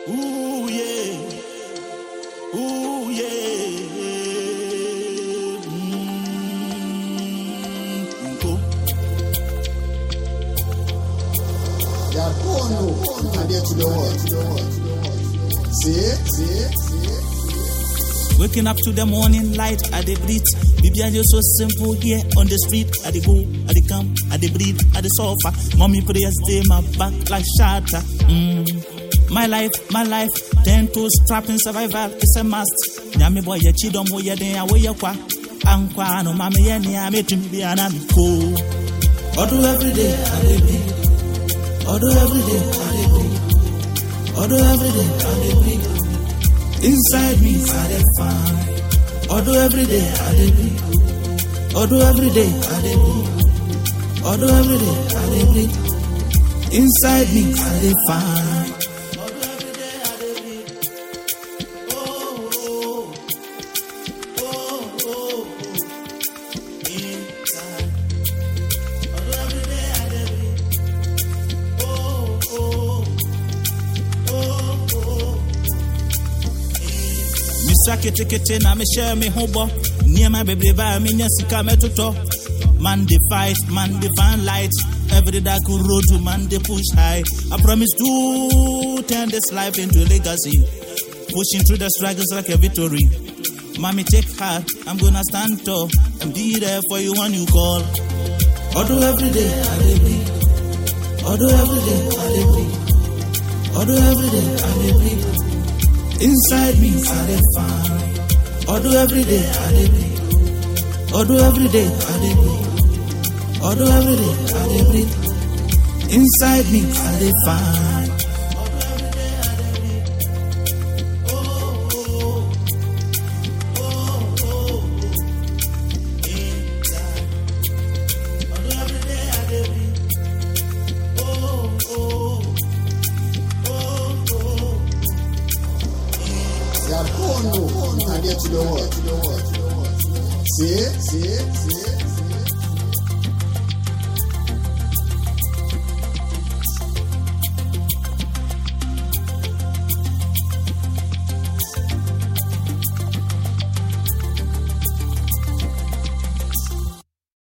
Ooh yeah, ooh yeah. Go. They are born and yet to the world. See. Waking up to the morning light, I dey breathe. Baby, I just so simple here on the street. I dey go, I dey come, I dey breathe, I dey suffer. Mommy prayers stay my back like shatter. My life, 10 toes trapping survival is a must. Nyami boy, ya chidom wo ya den ya wo ya kwa. Ankwa no mama ya ni ame to me be anamiko. Odo every day I dey breathe. Odo every day I dey breathe. Odo every day I dey breathe. Inside me, I dey find. Odo every day, I dey breathe. Odo every day, I dey breathe. Odo every day, I dey breathe. Inside me, I dey find. Odo every day, I dey breathe. Oh, inside. Odo every day, I dey breathe. Misakete na me share me hobo. Near my baby by me sika me toto. Man dey fight, man dey find light. Every dark road to man dey push high. I promise to turn this life into a legacy. Pushing through the struggles like a victory. Mommy take heart, I'm gonna stand tall and be there for you when you call. Odo every day I dey breathe. Odo every day I dey breathe. Odo every day I dey breathe. Inside me, I dey find. Odo every day, I dey breathe. Odo every day, I dey breathe. Odo every day, I dey breathe. Inside me, I dey find. Odo every day, I dey breathe. Inside. Odo every day, I dey breathe. They are born and yet to the world. See.